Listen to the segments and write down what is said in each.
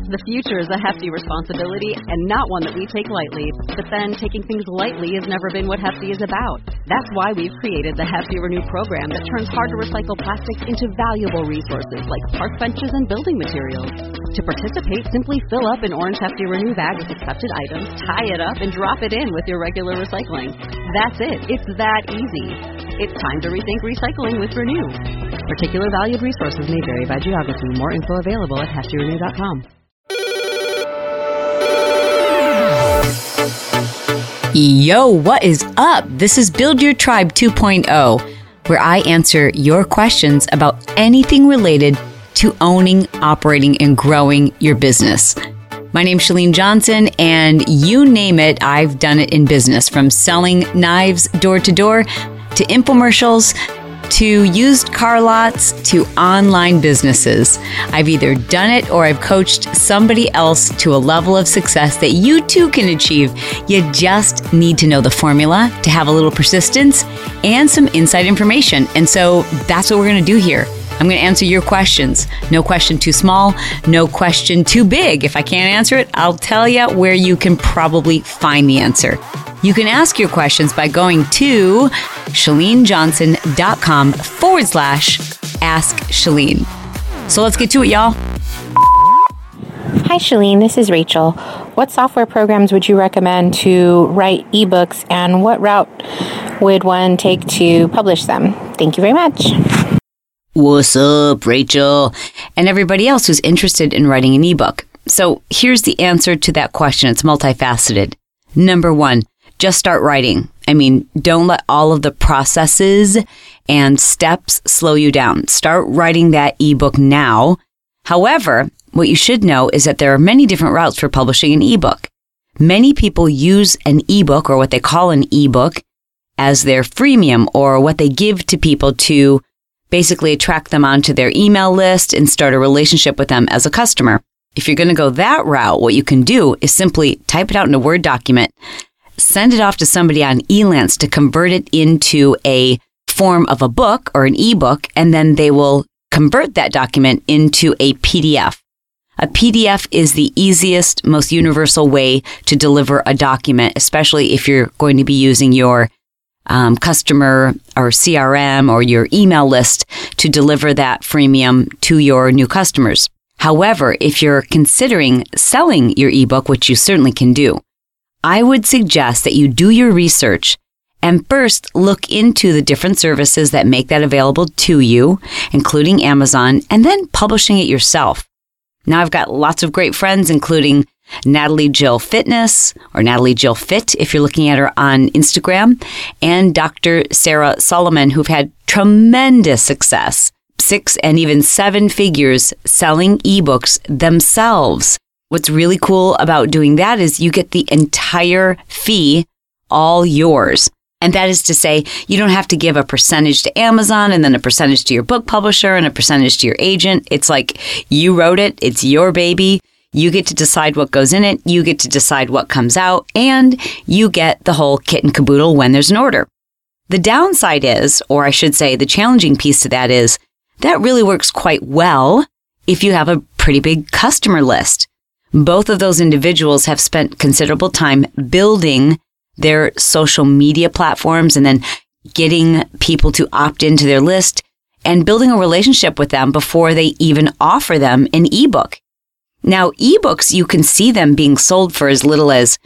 The future is a hefty responsibility and not one that we take lightly. But then taking things lightly has never been what Hefty is about. That's why we've created the Hefty Renew program that turns hard-to-recycle plastics into valuable resources like park benches and building materials. To participate, simply fill up an orange Hefty Renew bag with accepted items, tie it up, and drop it in with your regular recycling. That's it. It's that easy. It's time to rethink recycling with Renew. Particular valued resources may vary by geography. More info available at heftyrenew.com. Yo, what is up? This is Build Your Tribe 2.0, where I answer your questions about anything related to owning, operating, and growing your business. My name's Chalene Johnson, and you name it, I've done it in business, from selling knives door to door, to infomercials, to used car lots, to online businesses. I've either done it or I've coached somebody else to a level of success that you too can achieve. You just need to know the formula, to have a little persistence, and some inside information. And so that's what we're going to do here. I'm going to answer your questions. No question too small, no question too big. If I can't answer it, I'll tell you where you can probably find the answer. You can ask your questions by going to chalenejohnson.com/Ask Chalene. So let's get to it, y'all. Hi, Chalene. This is Rachel. What software programs would you recommend to write ebooks, and what route would one take to publish them? Thank you very much. What's up, Rachel? And everybody else who's interested in writing an ebook. So here's the answer to that question. It's multifaceted. Number one, just start writing. I mean, don't let all of the processes and steps slow you down. Start writing that ebook now. However, what you should know is that there are many different routes for publishing an ebook. Many people use an ebook, or what they call an ebook, as their freemium, or what they give to people to basically attract them onto their email list and start a relationship with them as a customer. If you're going to go that route, what you can do is simply type it out in a Word document, send it off to somebody on Elance to convert it into a form of a book or an ebook, and then they will convert that document into a PDF. A PDF is the easiest, most universal way to deliver a document, especially if you're going to be using your customer or CRM or your email list to deliver that freemium to your new customers. However, if you're considering selling your ebook, which you certainly can do, I would suggest that you do your research and first look into the different services that make that available to you, including Amazon, and then publishing it yourself. Now, I've got lots of great friends, including Natalie Jill Fitness, or Natalie Jill Fit, if you're looking at her on Instagram, and Dr. Sarah Solomon, who've had tremendous success, 6 and even 7 figures selling ebooks themselves. What's really cool about doing that is you get the entire fee all yours. And that is to say, you don't have to give a percentage to Amazon and then a percentage to your book publisher and a percentage to your agent. It's like you wrote it. It's your baby. You get to decide what goes in it. You get to decide what comes out, and you get the whole kit and caboodle when there's an order. The downside is, or I should say the challenging piece to that is, that really works quite well if you have a pretty big customer list. Both of those individuals have spent considerable time building their social media platforms and then getting people to opt into their list and building a relationship with them before they even offer them an ebook. Now, ebooks, you can see them being sold for as little as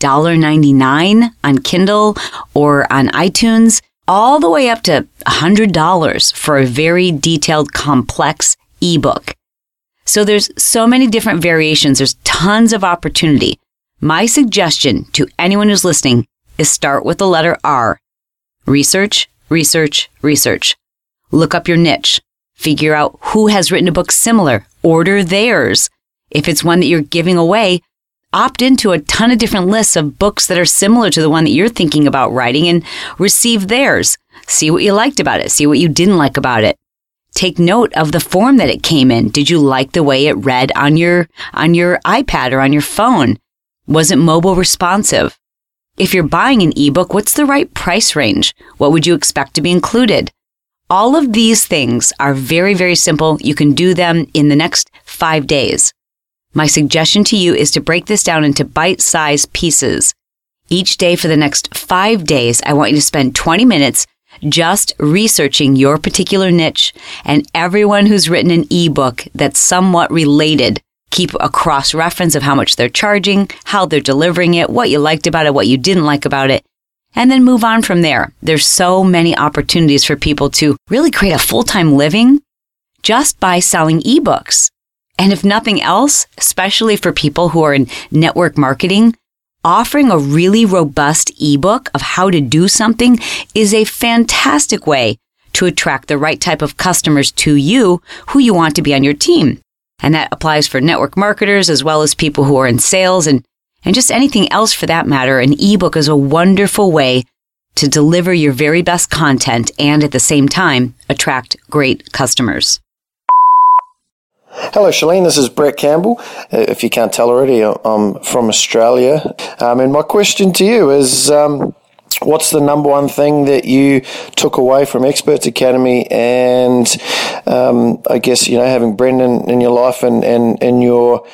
$1.99 on Kindle or on iTunes, all the way up to $100 for a very detailed, complex ebook. So there's so many different variations. There's tons of opportunity. My suggestion to anyone who's listening is start with the letter R. Research, research, research. Look up your niche. Figure out who has written a book similar. Order theirs. If it's one that you're giving away, opt into a ton of different lists of books that are similar to the one that you're thinking about writing and receive theirs. See what you liked about it. See what you didn't like about it. Take note of the form that it came in. Did you like the way it read on your iPad or on your phone? Was it mobile responsive? If you're buying an ebook, what's the right price range? What would you expect to be included? All of these things are very, very simple. You can do them in the next 5 days. My suggestion to you is to break this down into bite-sized pieces. Each day for the next 5 days, I want you to spend 20 minutes just researching your particular niche and everyone who's written an ebook that's somewhat related. Keep a cross-reference of how much they're charging, how they're delivering it, what you liked about it, what you didn't like about it, and then move on from there. There's so many opportunities for people to really create a full-time living just by selling ebooks. And if nothing else, especially for people who are in network marketing, offering a really robust ebook of how to do something is a fantastic way to attract the right type of customers to you who you want to be on your team. And that applies for network marketers as well as people who are in sales and just anything else for that matter. An ebook is a wonderful way to deliver your very best content and at the same time attract great customers. Hello, Chalene. This is Brett Campbell. If you can't tell already, I'm from Australia. And my question to you is, what's the number one thing that you took away from Experts Academy and, I guess, having Brendan in your life and your,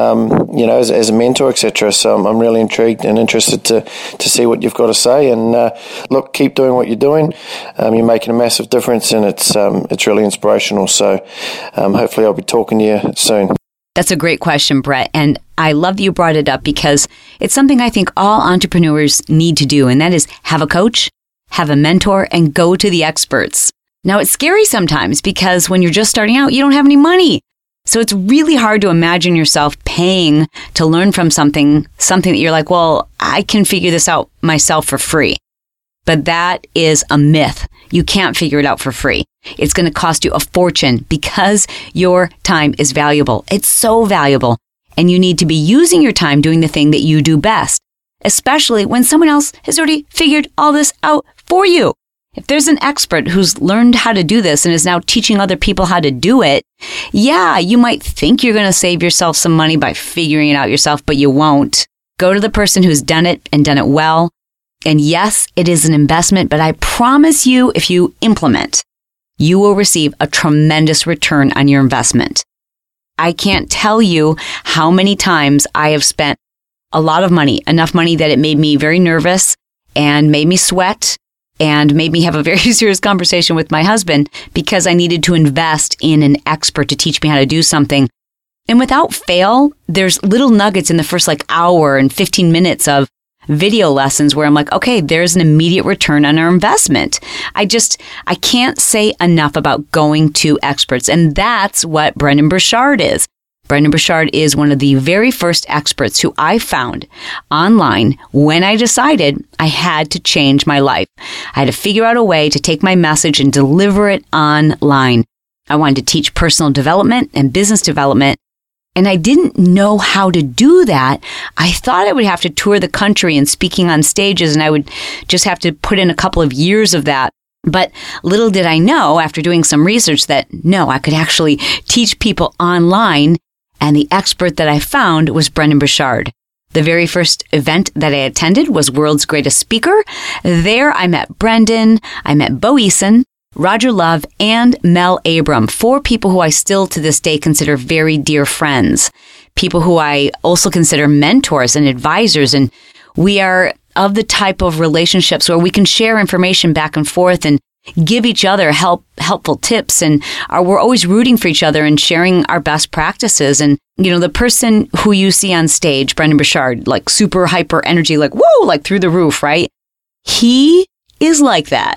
as a mentor, etc. So I'm really intrigued and interested to see what you've got to say. And, look, keep doing what you're doing. You're making a massive difference and it's really inspirational. So, hopefully I'll be talking to you soon. That's a great question, Brett. And I love that you brought it up because it's something I think all entrepreneurs need to do. And that is have a coach, have a mentor, and go to the experts. Now, it's scary sometimes because when you're just starting out, you don't have any money. So it's really hard to imagine yourself paying to learn from something that you're like, well, I can figure this out myself for free. But that is a myth. You can't figure it out for free. It's going to cost you a fortune because your time is valuable. It's so valuable. And you need to be using your time doing the thing that you do best, especially when someone else has already figured all this out for you. If there's an expert who's learned how to do this and is now teaching other people how to do it, yeah, you might think you're going to save yourself some money by figuring it out yourself, but you won't. Go to the person who's done it and done it well. And yes, it is an investment, but I promise you, if you implement, you will receive a tremendous return on your investment. I can't tell you how many times I have spent a lot of money, enough money that it made me very nervous and made me sweat and made me have a very serious conversation with my husband because I needed to invest in an expert to teach me how to do something. And without fail, there's little nuggets in the first hour and 15 minutes of video lessons where I'm like, okay, there's an immediate return on our investment. I can't say enough about going to experts. And that's what Brendon Burchard is. Brendon Burchard is one of the very first experts who I found online when I decided I had to change my life. I had to figure out a way to take my message and deliver it online. I wanted to teach personal development and business development. And I didn't know how to do that. I thought I would have to tour the country and speaking on stages, and I would just have to put in a couple of years of that. But little did I know, after doing some research, that no, I could actually teach people online. And the expert that I found was Brendon Burchard. The very first event that I attended was World's Greatest Speaker. There I met Brendon, I met Bo Eason, Roger Love, and Mel Abram, 4 people who I still to this day consider very dear friends, people who I also consider mentors and advisors. And we are of the type of relationships where we can share information back and forth and give each other helpful tips. And we're always rooting for each other and sharing our best practices. And, the person who you see on stage, Brendon Burchard, super hyper energy, whoa, through the roof, right? He is like that.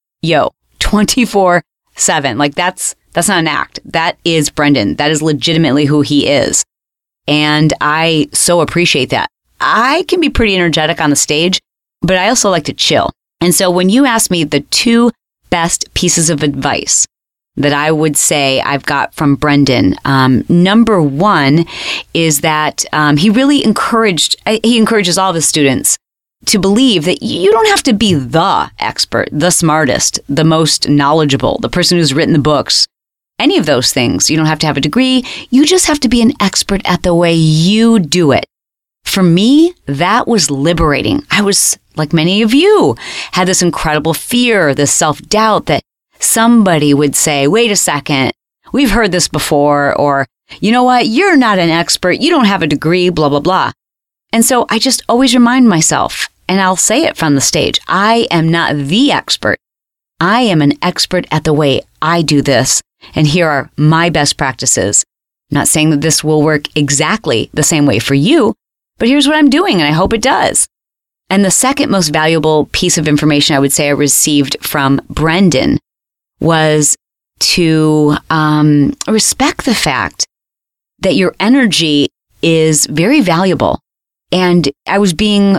24/7. That's not an act. That is Brendon. That is legitimately who he is. And I so appreciate that. I can be pretty energetic on the stage, but I also like to chill. And so when you ask me the 2 best pieces of advice that I would say I've got from Brendon, number 1 is that he really encourages all of his students to believe that you don't have to be the expert, the smartest, the most knowledgeable, the person who's written the books, any of those things. You don't have to have a degree. You just have to be an expert at the way you do it. For me, that was liberating. I was, like many of you, had this incredible fear, this self-doubt that somebody would say, wait a second, we've heard this before, or you know what? You're not an expert. You don't have a degree, blah, blah, blah. And so I just always remind myself, and I'll say it from the stage, I am not the expert. I am an expert at the way I do this. And here are my best practices. I'm not saying that this will work exactly the same way for you, but here's what I'm doing, and I hope it does. And the second most valuable piece of information I would say I received from Brendan was to respect the fact that your energy is very valuable. And I was being,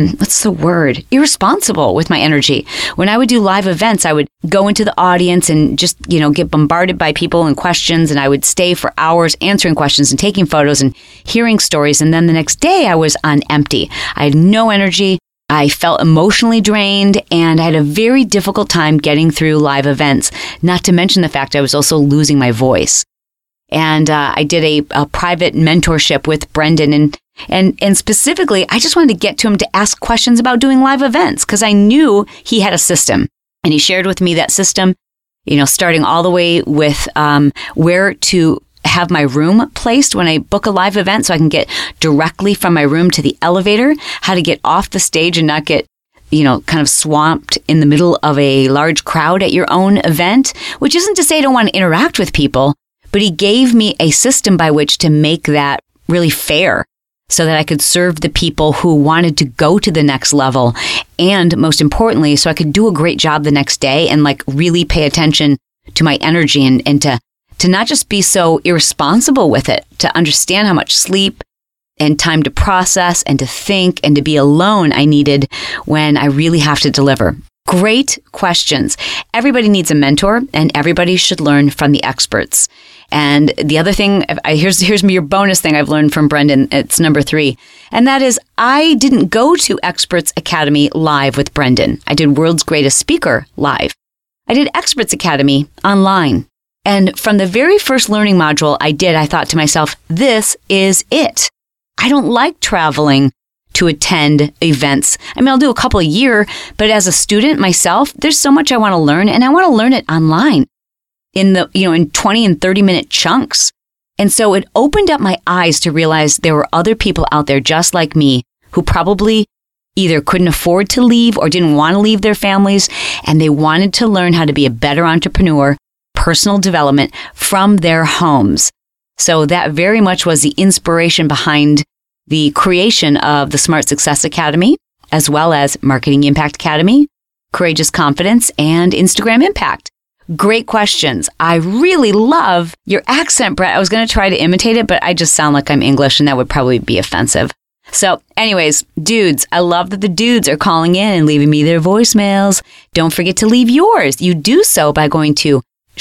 irresponsible with my energy. When I would do live events, I would go into the audience and just, get bombarded by people and questions. And I would stay for hours answering questions and taking photos and hearing stories. And then the next day I was on empty. I had no energy. I felt emotionally drained, and I had a very difficult time getting through live events, not to mention the fact I was also losing my voice. And I did a private mentorship with Brendan, and specifically, I just wanted to get to him to ask questions about doing live events because I knew he had a system, and he shared with me that system, starting all the way with where to have my room placed when I book a live event so I can get directly from my room to the elevator, how to get off the stage and not get, kind of swamped in the middle of a large crowd at your own event, which isn't to say I don't want to interact with people, but he gave me a system by which to make that really fair so that I could serve the people who wanted to go to the next level. And most importantly, so I could do a great job the next day and really pay attention to my energy and to not just be so irresponsible with it, to understand how much sleep and time to process and to think and to be alone I needed when I really have to deliver. Great questions. Everybody needs a mentor, and everybody should learn from the experts. And the other thing, here's your bonus thing I've learned from Brendan. It's number 3. And that is, I didn't go to Experts Academy live with Brendan. I did World's Greatest Speaker live. I did Experts Academy online. And from the very first learning module I did, I thought to myself, this is it. I don't like traveling to attend events. I'll do a couple a year, but as a student myself, there's so much I want to learn, and I want to learn it online in in 20 and 30 minute chunks. And so it opened up my eyes to realize there were other people out there just like me who probably either couldn't afford to leave or didn't want to leave their families, and they wanted to learn how to be a better entrepreneur, personal development from their homes. So that very much was the inspiration behind the creation of the Smart Success Academy, as well as Marketing Impact Academy, Courageous Confidence, and Instagram Impact. Great questions. I really love your accent, Brett. I was going to try to imitate it, but I just sound like I'm English, and that would probably be offensive. So anyways, dudes, I love that the dudes are calling in and leaving me their voicemails. Don't forget to leave yours. You do so by going to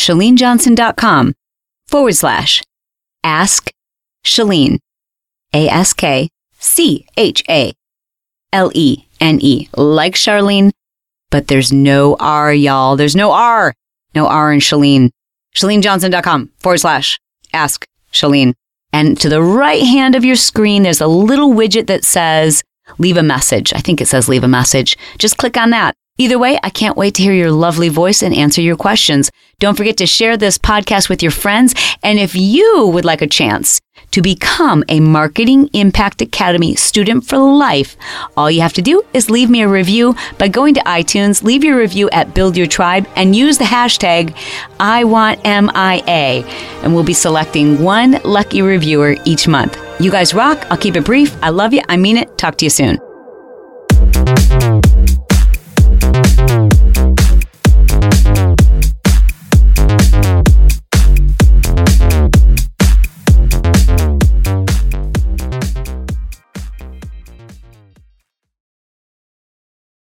ChaleneJohnson.com/Ask Chalene. AskChalene, like Charlene, but there's no R, y'all. There's no R. No R in Chalene. ChaleneJohnson.com/Ask Chalene. And to the right hand of your screen, there's a little widget that says leave a message. I think it says leave a message. Just click on that. Either way, I can't wait to hear your lovely voice and answer your questions. Don't forget to share this podcast with your friends. And if you would like a chance to become a Marketing Impact Academy student for life, all you have to do is leave me a review by going to iTunes, leave your review at Build Your Tribe, and use the hashtag IWantMIA. And we'll be selecting one lucky reviewer each month. You guys rock. I'll keep it brief. I love you. I mean it. Talk to you soon.